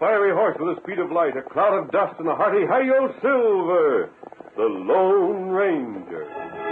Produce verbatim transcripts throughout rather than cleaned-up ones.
fiery horse with the speed of light, a cloud of dust, and a hearty hi-yo Silver, the Lone Ranger.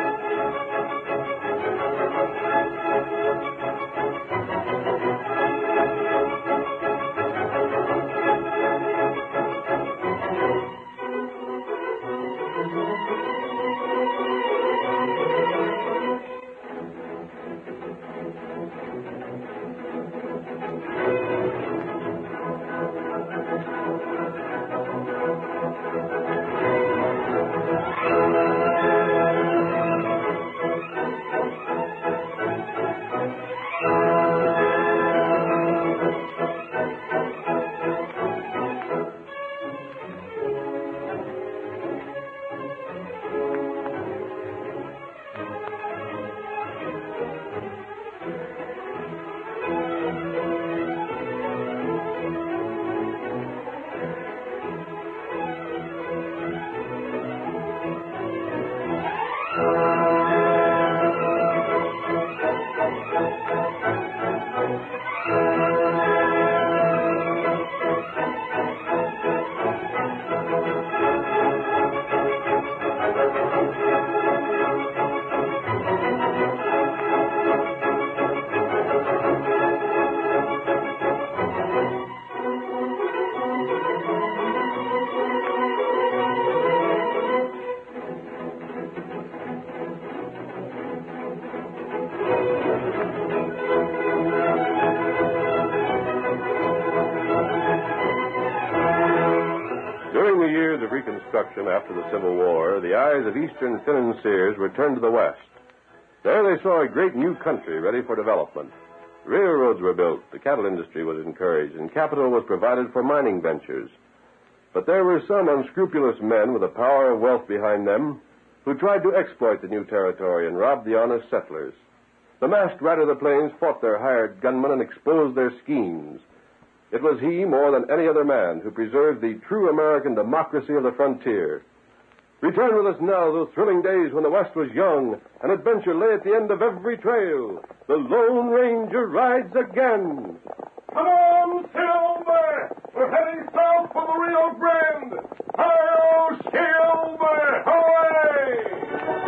During the years of Reconstruction after the Civil War, the eyes of Eastern financiers were turned to the West. There they saw a great new country ready for development. Railroads were built, the cattle industry was encouraged, and capital was provided for mining ventures. But there were some unscrupulous men with the power of wealth behind them who tried to exploit the new territory and rob the honest settlers. The masked rider of the plains fought their hired gunmen and exposed their schemes. It was he, more than any other man, who preserved the true American democracy of the frontier. Return with us now to those thrilling days when the West was young and adventure lay at the end of every trail. The Lone Ranger rides again. Come on, Silver! We're heading south for the Rio Grande. Hi-yo, Silver! Away!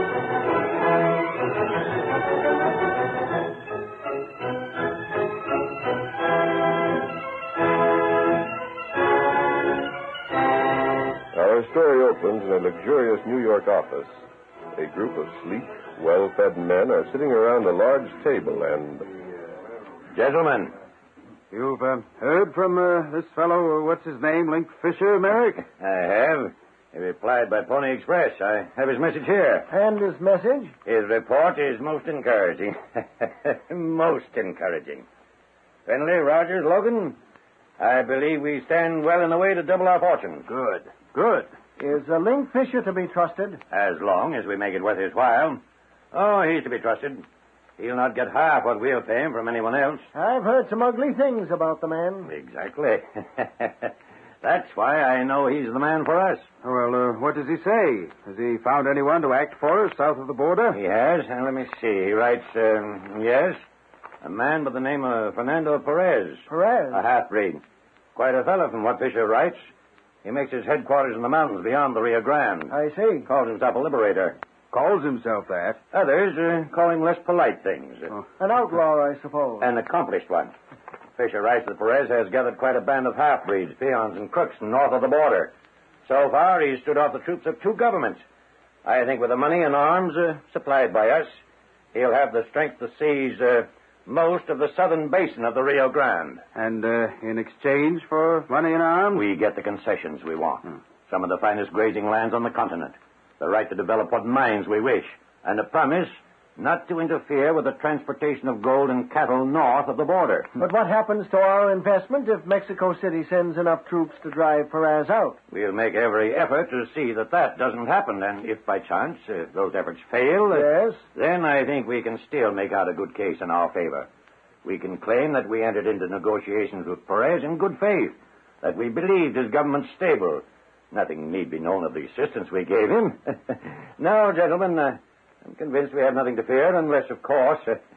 Our story opens in a luxurious New York office. A group of sleek, well-fed men are sitting around a large table and... Gentlemen. You've uh, heard from uh, this fellow, uh, what's his name, Link Fisher, Merrick? I have. He replied by Pony Express. I have his message here. And his message? His report is most encouraging. Most encouraging. Finley, Rogers, Logan, I believe we stand well in the way to double our fortunes. Good. Good. Is uh, Link Fisher to be trusted? As long as we make it worth his while. Oh, he's to be trusted. He'll not get half what we'll pay him from anyone else. I've heard some ugly things about the man. Exactly. That's why I know he's the man for us. Well, uh, what does he say? Has he found anyone to act for us south of the border? He has. And let me see. He writes, um, yes, a man by the name of Fernando Perez. Perez? A half-breed. Quite a fellow from what Fisher writes. He makes his headquarters in the mountains beyond the Rio Grande. I see. Calls himself a liberator. Calls himself that. Others uh, call him less polite things. Oh. An outlaw, I suppose. An accomplished one. Fisher writes that Perez has gathered quite a band of half-breeds, peons, and crooks north of the border. So far, he's stood off the troops of two governments. I think with the money and arms uh, supplied by us, he'll have the strength to seize uh, most of the southern basin of the Rio Grande. And uh, in exchange for money and arms? We get the concessions we want. Hmm. Some of the finest grazing lands on the continent. The right to develop what mines we wish. And a promise not to interfere with the transportation of gold and cattle north of the border. But what happens to our investment if Mexico City sends enough troops to drive Perez out? We'll make every effort to see that that doesn't happen. And if by chance uh, those efforts fail... Uh, yes? Then I think we can still make out a good case in our favor. We can claim that we entered into negotiations with Perez in good faith, that we believed his government stable. Nothing need be known of the assistance we gave him. No, gentlemen, uh, I'm convinced we have nothing to fear, unless, of course, uh,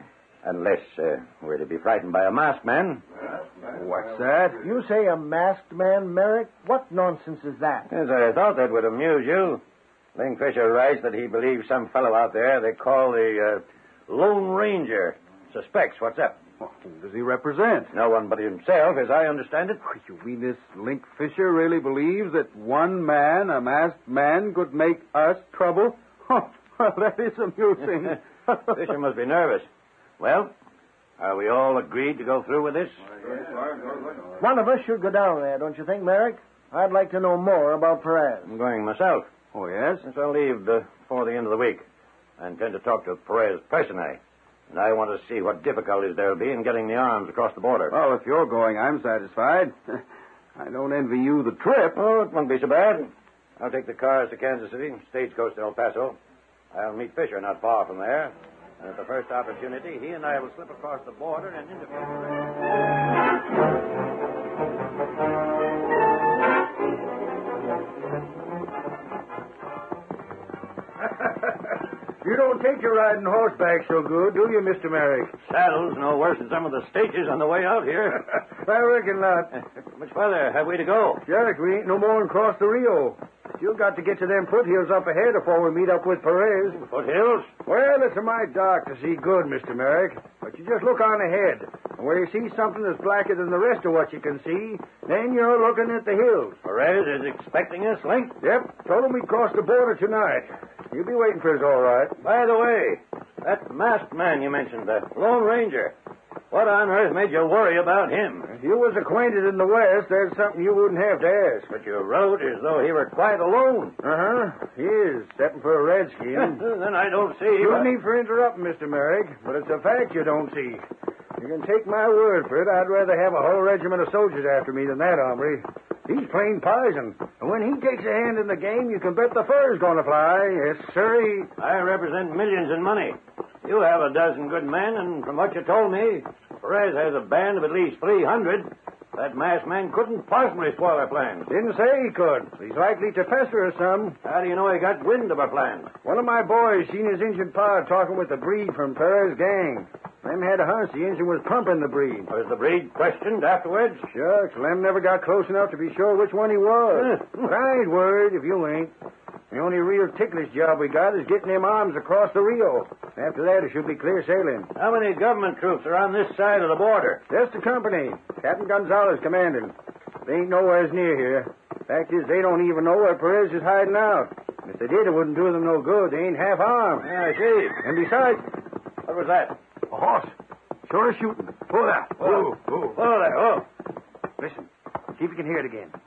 Unless uh, we're to be frightened by a masked man. What's that? You say a masked man, Merrick? What nonsense is that? Yes, I thought that would amuse you. Link Fisher writes that he believes some fellow out there they call the uh, Lone Ranger suspects what's up. Well, who does he represent? No one but himself, as I understand it. Oh, you mean this Link Fisher really believes that one man, a masked man, could make us trouble? Oh, well, that is amusing. Fisher must be nervous. Well, are we all agreed to go through with this? One of us should go down there, don't you think, Merrick? I'd like to know more about Perez. I'm going myself. Oh, yes? Yes, I'll leave uh, before the end of the week. I intend to talk to Perez personally. And I want to see what difficulties there'll be in getting the arms across the border. Well, if you're going, I'm satisfied. I don't envy you the trip. Oh, it won't be so bad. I'll take the cars to Kansas City, stagecoach to El Paso. I'll meet Fisher not far from there. And at the first opportunity, he and I will slip across the border and interview Perez. You don't take your riding horseback so good, do you, Mister Merrick? Saddle's no worse than some of the stages on the way out here. I reckon not. How much further have we to go? Jack, we ain't no more than cross the Rio. Still got to get to them foothills up ahead before we meet up with Perez. Foothills? Well, it's a my dark to see good, Mister Merrick. But you just look on ahead. And where you see something that's blacker than the rest of what you can see, then you're looking at the hills. Perez is expecting us, Link? Yep. Told him we'd cross the border tonight. You'll be waiting for us all right. By the way, that masked man you mentioned, the Lone Ranger, what on earth made you worry about him? If you was acquainted in the West, there's something you wouldn't have to ask. But you wrote as though he were quite alone. Uh-huh. He is, except for a redskin. Then I don't see... No what... need for interrupting, Mister Merrick, but it's a fact you don't see. You can take my word for it, I'd rather have a whole regiment of soldiers after me than that hombre. He's plain poison. And when he takes a hand in the game, you can bet the fur's going to fly. Yes, sirree. I represent millions in money. You have a dozen good men, and from what you told me, Perez has a band of at least three hundred. That masked man couldn't possibly spoil our plans. Didn't say he could. He's likely to pester us some. How do you know he got wind of our plans? One of my boys seen his Injun pa talking with the breed from Perez's gang. Lem had a hunch the Injun was pumping the breed. Was the breed questioned afterwards? Shucks, Lem never got close enough to be sure which one he was. But I ain't worried if you ain't. The only real ticklish job we got is getting them arms across the Rio. After that, it should be clear sailing. How many government troops are on this side of the border? Just a company. Captain Gonzalez commanding. They ain't nowheres near here. Fact is, they don't even know where Perez is hiding out. And if they did, it wouldn't do them no good. They ain't half armed. Yeah, I see. And besides, What was that? a horse. Sure as shooting. Pull that. Oh, oh, oh, there. Oh. Listen. See if you can hear it again.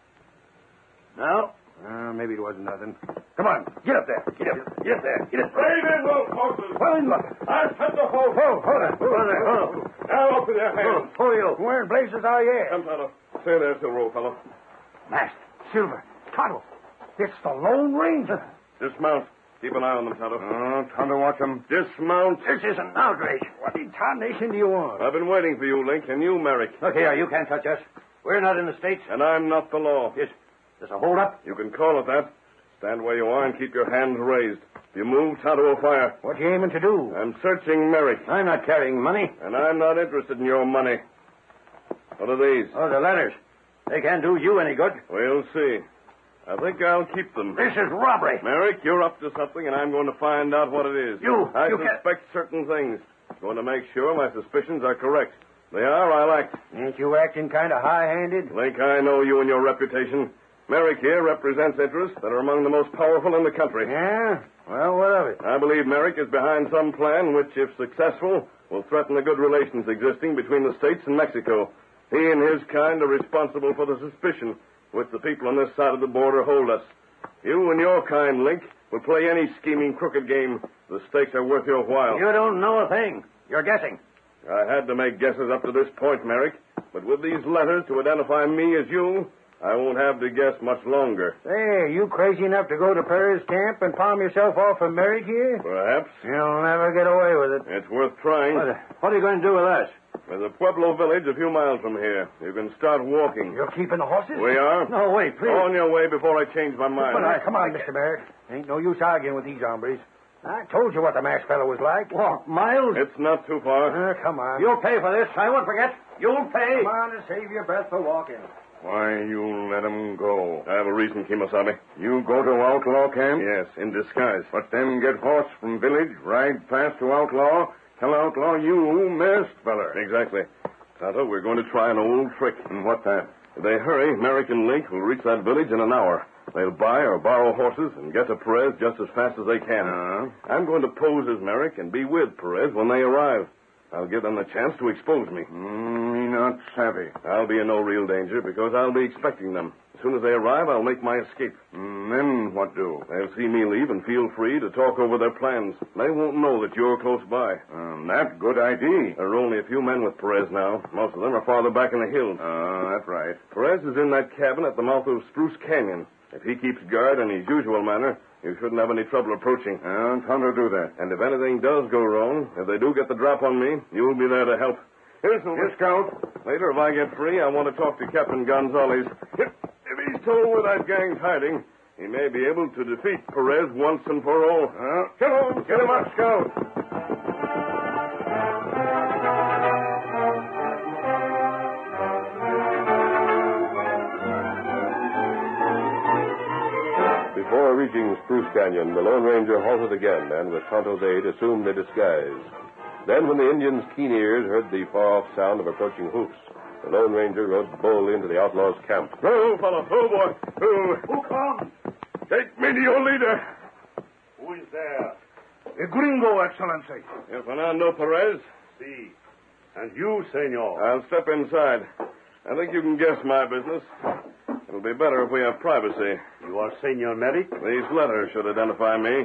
No? Uh, maybe it wasn't nothing. Come on. Get up there. Get up. Get up there. Get up. Brave and well, horses. Well in luck. I'll cut the whole. Whoa, hold on. Hold there. Oh. Now up with your hands. Who are you? Where in blazes are you? Come, Tonto. Stay there, Silver, fellow. Masked. Silver. Tonto. It's the Lone Ranger. Dismount. Keep an eye on them, Tonto. Oh, Tonto, watch him. Dismount. This is an outrage. What in tarnation do you want? I've been waiting for you, Link, and you, Merrick. Look here, you can't touch us. We're not in the States. And I'm not the law. Is this a hold-up? You can call it that. Stand where you are and keep your hands raised. If you move, Tonto will fire. What you aiming to do? I'm searching Merrick, I'm not carrying money. and I'm not interested in your money. What are these? Oh, the letters. They can't do you any good. We'll see. I think I'll keep them. This is robbery. Merrick, you're up to something, and I'm going to find out what it is. You- I you can't- suspect certain things. Going to make sure my suspicions are correct. They are, I'll act. Ain't you acting kind of high-handed? Link, I know you and your reputation. Merrick here represents interests that are among the most powerful in the country. Yeah? Well, what of it? I believe Merrick is behind some plan which, if successful, will threaten the good relations existing between the States and Mexico. He and his kind are responsible for the suspicion which the people on this side of the border hold us. You and your kind, Link, will play any scheming, crooked game. The stakes are worth your while. You don't know a thing. You're guessing. I had to make guesses up to this point, Merrick. But with these letters to identify me as you, I won't have to guess much longer. Hey, you crazy enough to go to Perez camp and palm yourself off for Merrick here? Perhaps. You'll never get away with it. It's worth trying. What, what are you going to do with us? There's a Pueblo village a few miles from here. You can start walking. You're keeping the horses? We are? No, wait, please. On your way before I change my mind. Well, now, come on, Mister Merrick. Ain't no use arguing with these hombres. I told you what the masked fellow was like. Walk miles? It's not too far. Uh, come on. You'll pay for this. I won't forget. You'll pay. Come on and save your breath for walking. Why you let him go? I have a reason, Kemosabe. You go to outlaw camp? Yes, in disguise. But then get horse from village, ride past to outlaw, tell outlaw you masked feller. Exactly. Tonto, we're going to try an old trick. And what that? If they hurry, Merrick and Link will reach that village in an hour. They'll buy or borrow horses and get to Perez just as fast as they can. Uh-huh. I'm going to pose as Merrick and be with Perez when they arrive. I'll give them the chance to expose me. Mm, me not savvy. I'll be in no real danger because I'll be expecting them. As soon as they arrive, I'll make my escape. Mm, then what do? They'll see me leave and feel free to talk over their plans. They won't know that you're close by. Um, that good idea. There are only a few men with Perez now. Most of them are farther back in the hills. Uh, that's right. Perez is in that cabin at the mouth of Spruce Canyon. If he keeps guard in his usual manner, you shouldn't have any trouble approaching. And Tonto do that. And if anything does go wrong, if they do get the drop on me, you'll be there to help. Here's the Here, Scout. Later, if I get free, I want to talk to Captain Gonzalez. If, if he's told where that gang's hiding, he may be able to defeat Perez once and for all. Uh, Get on, get him up, Scout. Before reaching Spruce Canyon, the Lone Ranger halted again and, with Tonto's aid, assumed a disguise. Then, when the Indians' keen ears heard the far-off sound of approaching hoofs, the Lone Ranger rode boldly into the outlaws' camp. Oh, fellow, oh, boy. Oh. Who comes? Take me to your leader. Who is there? A gringo, Excellency. El Fernando Perez. See. And you, senor. I'll step inside. I think you can guess my business. It'll be better if we have privacy. You are Senor Merrick? These letters should identify me.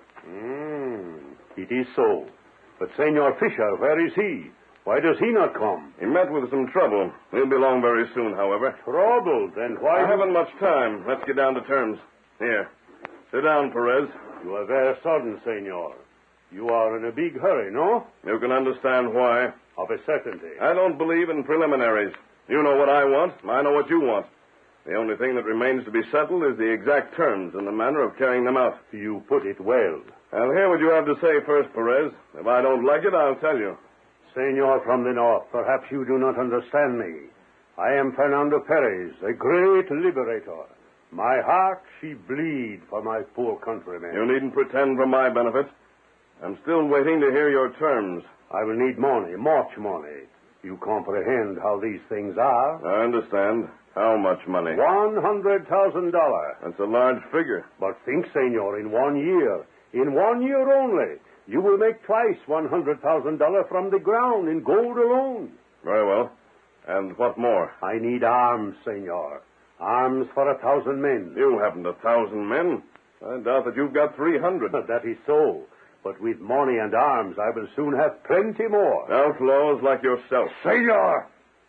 Hmm. It is so. But Senor Fisher, where is he? Why does he not come? He met with some trouble. He'll be along very soon, however. Trouble? Then why... I haven't much time. Let's get down to terms. Here. Sit down, Perez. You are very sudden, senor. You are in a big hurry, no? You can understand why. Of a certainty. I don't believe in preliminaries. You know what I want. I know what you want. The only thing that remains to be settled is the exact terms and the manner of carrying them out. You put it well. I'll hear what you have to say first, Perez. If I don't like it, I'll tell you. Senor from the north, perhaps you do not understand me. I am Fernando Perez, a great liberator. My heart, she bleed for my poor countrymen. You needn't pretend for my benefit. I'm still waiting to hear your terms. I will need money, much money. You comprehend how these things are. I understand. How much money? One hundred thousand dollars. That's a large figure. But think, senor, in one year, in one year only, you will make twice one hundred thousand dollars from the ground in gold alone. Very well. And what more? I need arms, senor. Arms for a thousand men. You haven't a thousand men. I doubt that you've got three hundred. That is so. But with money and arms, I will soon have plenty more. Outlaws like yourself. Senor!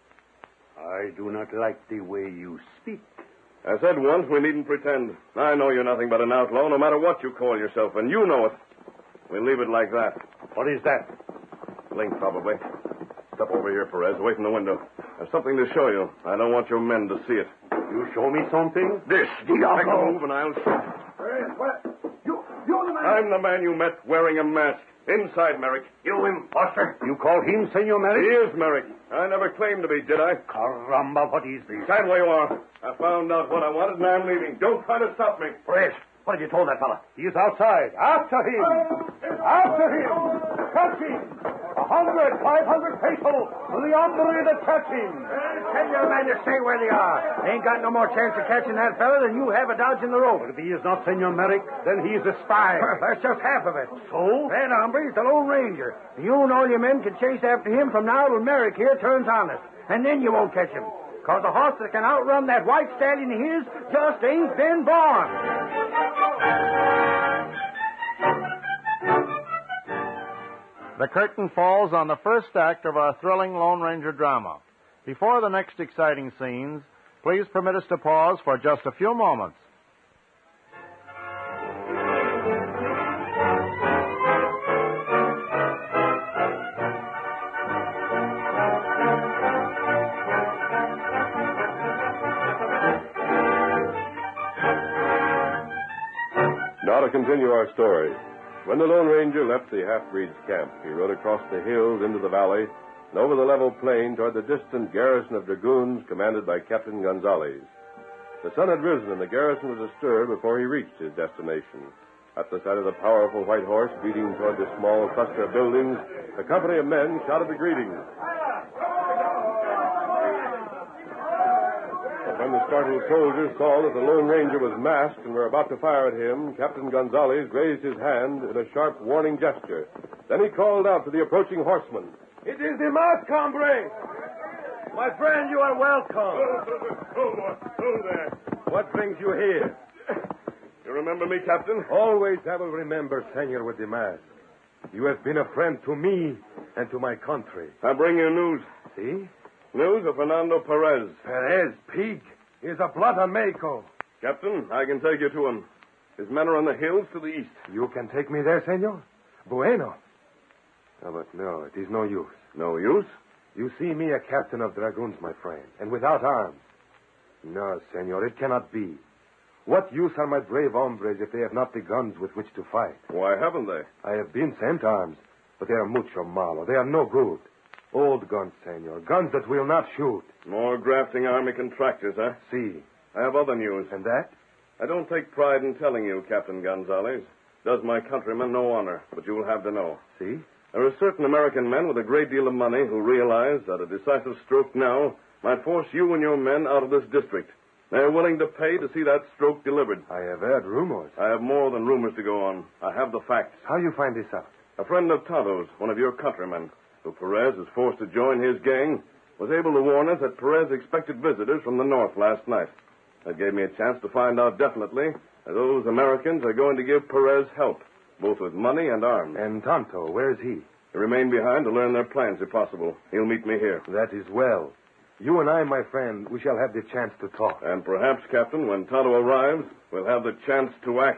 I do not like the way you speak. I said once we needn't pretend. I know you're nothing but an outlaw, no matter what you call yourself, and you know it. We'll leave it like that. What is that? Link, probably. Step over here, Perez. Wait in the window. I've something to show you. I don't want your men to see it. You show me something? This. Diablo. Make a move and I'll shoot. Perez, what? You, you're the man. I'm the man you met wearing a mask. Inside, Merrick. You imposter. You call him Senor He Merrick? is Merrick. I never claimed to be, did I? Caramba, what is this? Stand where you are. I found out what I wanted and I'm leaving. Don't try to stop me. Perez, what have you told that fella? He is outside. After him. After him. Catch him. A hundred, five hundred pesos to the hombre that catch him. Tell your men to stay where they are. They ain't got no more chance of catching that fella than you have of dodging the rope. But if he is not Senor Merrick, then he is a spy. That's just half of it. So? That hombre is the Lone Ranger. You and all your men can chase after him from now till Merrick here turns honest. And then you won't catch him. Because a horse that can outrun that white stallion of his just ain't been born. The curtain falls on the first act of our thrilling Lone Ranger drama. Before the next exciting scenes, please permit us to pause for just a few moments. Now to continue our story. When the Lone Ranger left the half-breed's camp, he rode across the hills into the valley and over the level plain toward the distant garrison of dragoons commanded by Captain Gonzalez. The sun had risen and the garrison was astir before he reached his destination. At the sight of the powerful white horse beating toward the small cluster of buildings, a company of men shouted the greetings. But when the startled soldiers saw that the Lone Ranger was masked and were about to fire at him, Captain Gonzalez raised his hand in a sharp warning gesture. Then he called out to the approaching horseman. It is the masked hombre. My friend, you are welcome. Oh, oh, there. What brings you here? You remember me, Captain? Always I will remember, Senor with the mask. You have been a friend to me and to my country. I bring you news. See? News of Fernando Perez. Perez, pig, is a blood on Mexico. Captain, I can take you to him. His men are on the hills to the east. You can take me there, Senor? Bueno. No, but no, it is no use. No use? You see me a captain of dragoons, my friend, and without arms. No, Senor, it cannot be. What use are my brave hombres if they have not the guns with which to fight? Why haven't they? I have been sent arms, but they are mucho malo. They are no good. Old guns, Senor. Guns that will not shoot. More grafting army contractors, huh? See. I have other news. And that? I don't take pride in telling you, Captain Gonzalez. Does my countrymen no honor, but you will have to know. See? There are certain American men with a great deal of money who realize that a decisive stroke now might force you and your men out of this district. They are willing to pay to see that stroke delivered. I have heard rumors. I have more than rumors to go on. I have the facts. How you find this out? A friend of Tonto's, one of your countrymen, who Perez was forced to join his gang, was able to warn us that Perez expected visitors from the north last night. That gave me a chance to find out definitely that those Americans are going to give Perez help, both with money and arms. And Tonto, where is he? He remained behind to learn their plans, if possible. He'll meet me here. That is well. You and I, my friend, we shall have the chance to talk. And perhaps, Captain, when Tonto arrives, we'll have the chance to act.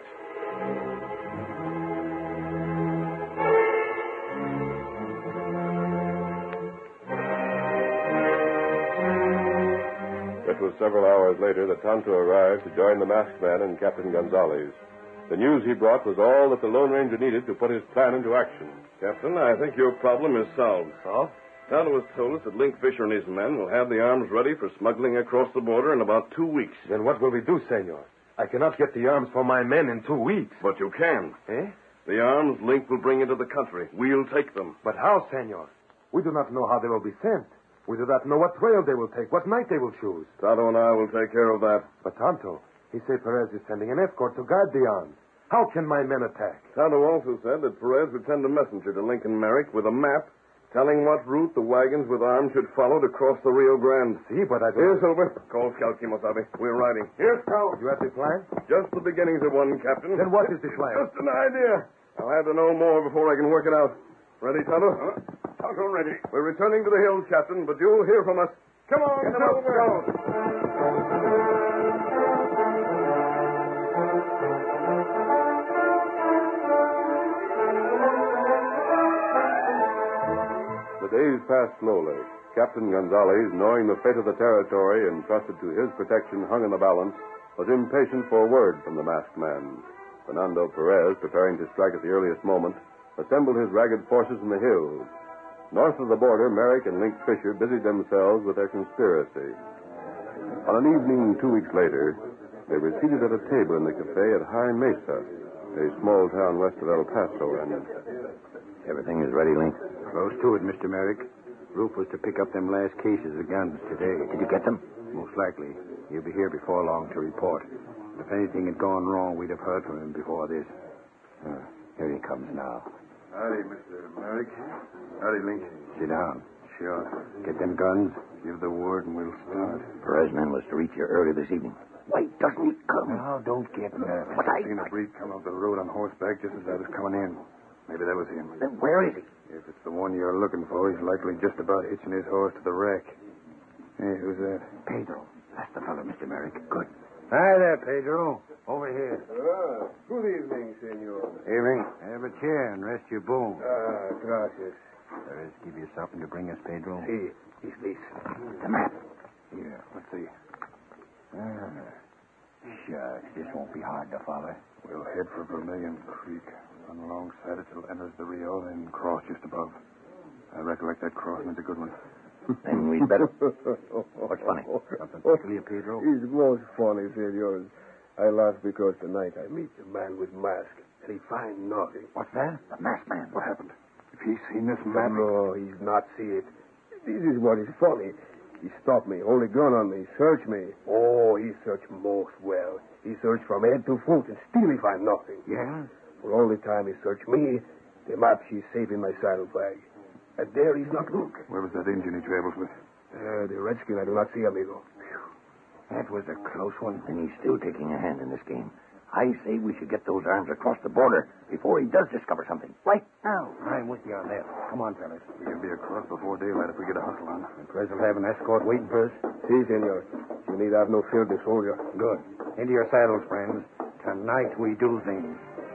It was several hours later that Tonto arrived to join the masked man and Captain Gonzalez. The news he brought was all that the Lone Ranger needed to put his plan into action. Captain, I think your problem is solved. Solved? Tonto has told us that Link Fisher and his men will have the arms ready for smuggling across the border in about two weeks. Then what will we do, Senor? I cannot get the arms for my men in two weeks. But you can. Eh? The arms Link will bring into the country. We'll take them. But how, Senor? We do not know how they will be sent. We do not know what trail they will take, what night they will choose. Tonto and I will take care of that. But Tonto, he said Perez is sending an escort to guard the arms. How can my men attack? Tonto also said that Perez would send a messenger to Lincoln Merrick with a map telling what route the wagons with arms should follow to cross the Rio Grande. See, but I don't... Here's over. Call Scout Kimosabe. We're riding. Here's Scout. You have the plan? Just the beginnings of one, Captain. Then what is the plan? Just an idea. I'll have to know more before I can work it out. Ready, Tonto? Uh, Tonto, ready. We're returning to the hills, Captain, but you'll hear from us. Come on, Get come over. Scout. The days passed slowly. Captain Gonzalez, knowing the fate of the territory entrusted to his protection hung in the balance, was impatient for word from the masked man. Fernando Perez, preparing to strike at the earliest moment, assembled his ragged forces in the hills. North of the border, Merrick and Link Fisher busied themselves with their conspiracy. On an evening two weeks later, they were seated at a table in the cafe at High Mesa, a small town west of El Paso, and... Everything is ready, Link. Close to it, Mister Merrick. Roof was to pick up them last cases of guns today. Did you get them? Most likely. He'll be here before long to report. If anything had gone wrong, we'd have heard from him before this. Uh, here he comes now. Howdy, Mister Merrick. Howdy, Link. Sit down. Sure. Get them guns, give the word, and we'll start. Perez man was to reach here early this evening. Why doesn't he come? Now, don't get nervous. But I... I seen a breed come up the road on horseback just as I was coming in. Maybe that was him. Then where is he? If it's the one you're looking for, he's likely just about hitching his horse to the wreck. Hey, who's that? Pedro. That's the fellow, Mister Merrick. Good. Hi there, Pedro. Over here. Ah, good evening, senor. Evening. Have a chair and rest your bones. Ah, gracias. Let's give you something to bring us, Pedro. See, is this? The map. Here, let's see. Ah. Shucks, this won't be hard to follow. We'll head for Vermilion Creek. Run alongside it till it enters the Rio, then cross just above. I recollect that crossing is a good one. Then we'd better... What's funny? Something tickle you, Pedro? It's most funny, senors. I laugh because tonight I meet the man with mask, and he find nothing. What's that? The masked man. What happened? If he's seen this map... No, he's not see it. This is what is funny. He stopped me, hold a gun on me, search me. Oh, he searched most well. He searched from head to foot, and still he find nothing. Yeah? For all the time he searched me, the map she's safe in my saddlebag. And there he's not look. Where was that Indian he travels with? Uh, the redskin I do not see, amigo. That was a close one. And he's still taking a hand in this game. I say we should get those arms across the border before he does discover something. Right now. I'm with you on that. Come on, fellas. We can be across before daylight if we get a hustle on. The Perez will have an escort waiting for us. Si, senor. You need have no fear of the soldier. Good. Into your saddles, friends. Tonight we do things.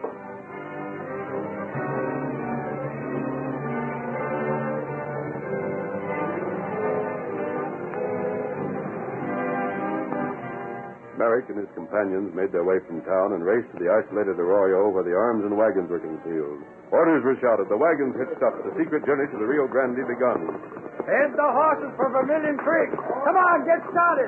Merrick and his companions made their way from town and raced to the isolated arroyo where the arms and wagons were concealed. Orders were shouted, the wagons hitched up, the secret journey to the Rio Grande begun. Head the horses for Vermilion Creek. Come on, get started.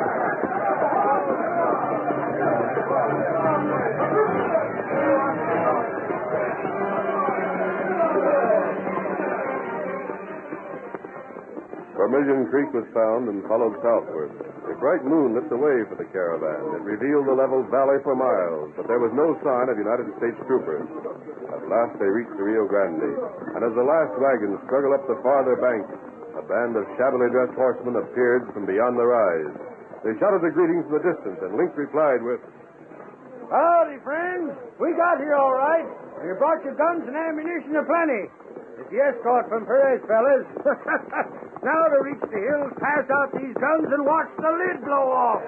Vermilion Creek was found and followed southward. A bright moon lit the way for the caravan. It revealed the level valley for miles, but there was no sign of United States troopers. At last they reached the Rio Grande, and as the last wagon struggled up the farther bank, a band of shabbily dressed horsemen appeared from beyond the rise. They shouted their greetings from the distance, and Link replied with, Howdy, friends. We got here all right. You brought your guns and ammunition aplenty. It's the escort from Perez, fellas. Now to reach the hills, pass out these guns, and watch the lid blow off.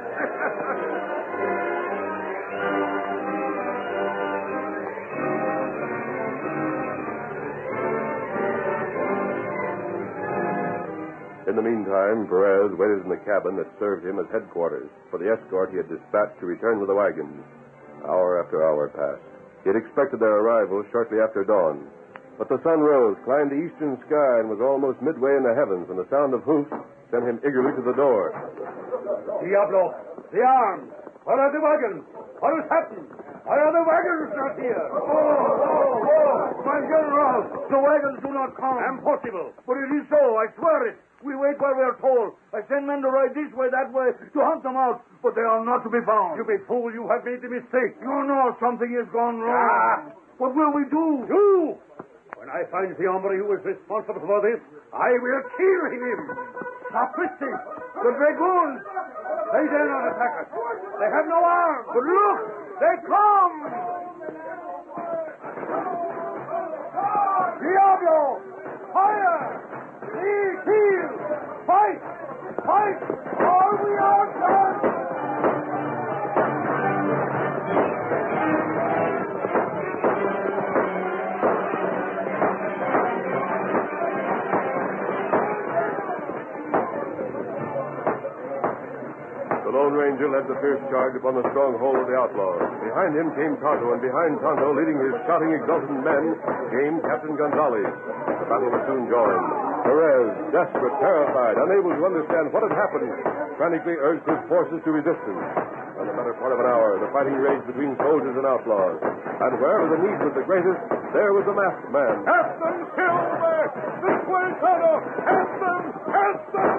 In the meantime, Perez waited in the cabin that served him as headquarters for the escort he had dispatched to return with the wagons. Hour after hour passed. He had expected their arrival shortly after dawn. But the sun rose, climbed the eastern sky, and was almost midway in the heavens when the sound of hoofs sent him eagerly to the door. Diablo, the arms. Where are the wagons? What has happened? Why are the wagons not here? Oh, oh, oh, my general, the wagons do not come. Impossible. But it is so, I swear it. We wait while we are told. I send men to ride this way, that way, to hunt them out, but they are not to be found. You big fool, you have made the mistake. You know something has gone wrong. Ah. What will we do? You! When I find the hombre who is responsible for this, I will kill him. Sapristi! The dragoons! They dare not attack us. They have no arms. But look! They come! Diablo! Fire! See, kill! Fight! Fight! Or we are done! The Lone Ranger led the fierce charge upon the stronghold of the outlaws. Behind him came Tonto, and behind Tonto, leading his shouting, exultant men, came Captain Gonzalez. The battle was soon joined. Perez, desperate, terrified, unable to understand what had happened, frantically urged his forces to resistance. For the better part of an hour, the fighting raged between soldiers and outlaws. And wherever the need was the greatest, there was the masked man. Help them, Silver! This way, Tonto! Help them! Help them!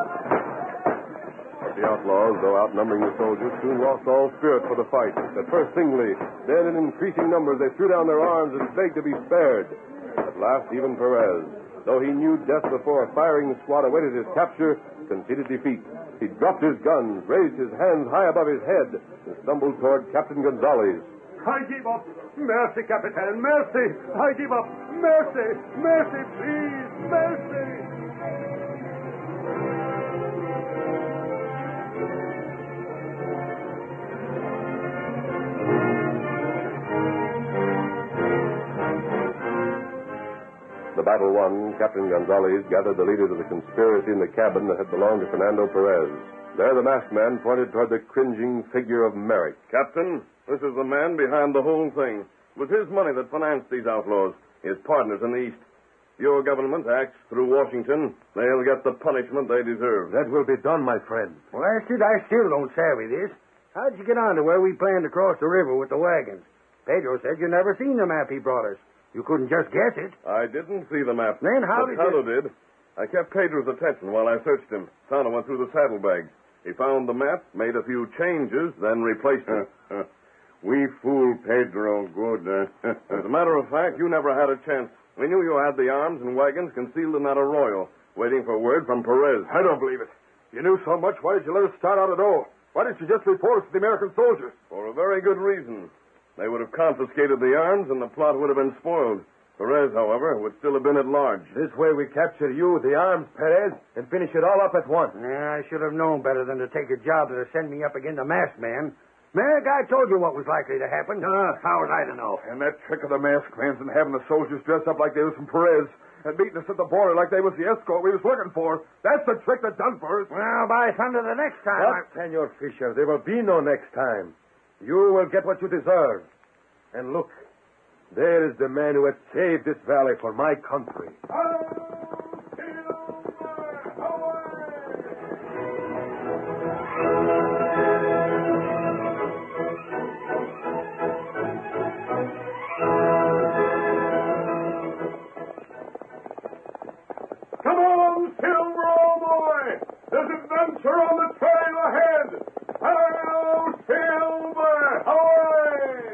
The outlaws, though outnumbering the soldiers, soon lost all spirit for the fight. At first singly, then in increasing numbers, they threw down their arms and begged to be spared. At last, even Perez, though he knew death before a firing squad awaited his capture, conceded defeat. He dropped his guns, raised his hands high above his head, and stumbled toward Captain Gonzalez. I give up. Mercy, Capitan, mercy. I give up. Mercy, mercy, please, mercy. The battle won, Captain Gonzalez gathered the leaders of the conspiracy in the cabin that had belonged to Fernando Perez. There the masked man pointed toward the cringing figure of Merrick. Captain, this is the man behind the whole thing. It was his money that financed these outlaws, his partners in the East. Your government acts through Washington. They'll get the punishment they deserve. That will be done, my friend. Well, that's it. I still don't savvy this. How'd you get on to where we planned to cross the river with the wagons? Pedro said you never seen the map he brought us. You couldn't just guess it. I didn't see the map. Then how but did Tonto you... did. I kept Pedro's attention while I searched him. Tonto went through the saddlebags. He found the map, made a few changes, then replaced it. We fooled Pedro good. Uh. As a matter of fact, you never had a chance. We knew you had the arms and wagons concealed in that arroyo, waiting for word from Perez. I don't believe it. You knew so much. Why did you let us start out at all? Why didn't you just report us to the American soldiers? For a very good reason. They would have confiscated the arms and the plot would have been spoiled. Perez, however, would still have been at large. This way we capture you, the arms, Perez, and finish it all up at once. Yeah, I should have known better than to take a job that'll send me up against a masked man. Merrick, I told you what was likely to happen. Uh, how was I to know? And that trick of the masked man's and having the soldiers dress up like they was from Perez and meeting us at the border like they was the escort we was looking for. That's the trick that done for us. Well, by thunder, the next time... What, I... Senor Fisher? There will be no next time. You will get what you deserve. And look, there is the man who has saved this valley for my country. Come on, Silver, old boy! There's adventure on the trail ahead! Hello, Silver! Away!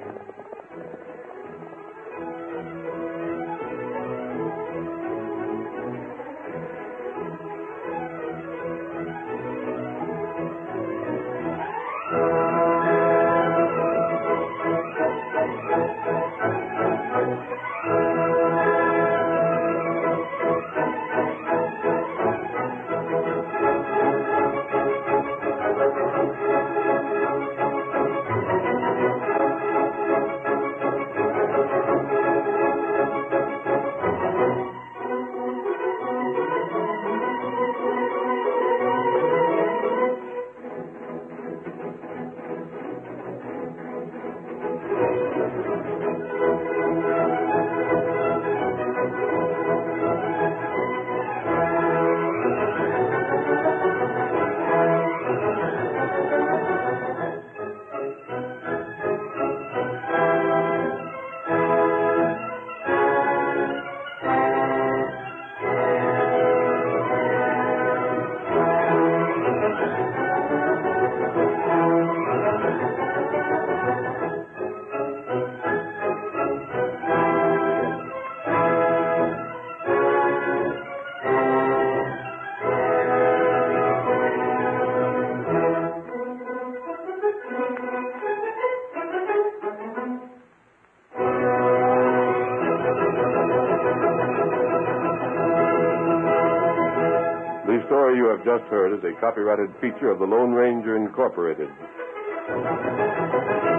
The story you have just heard is a copyrighted feature of the Lone Ranger Incorporated.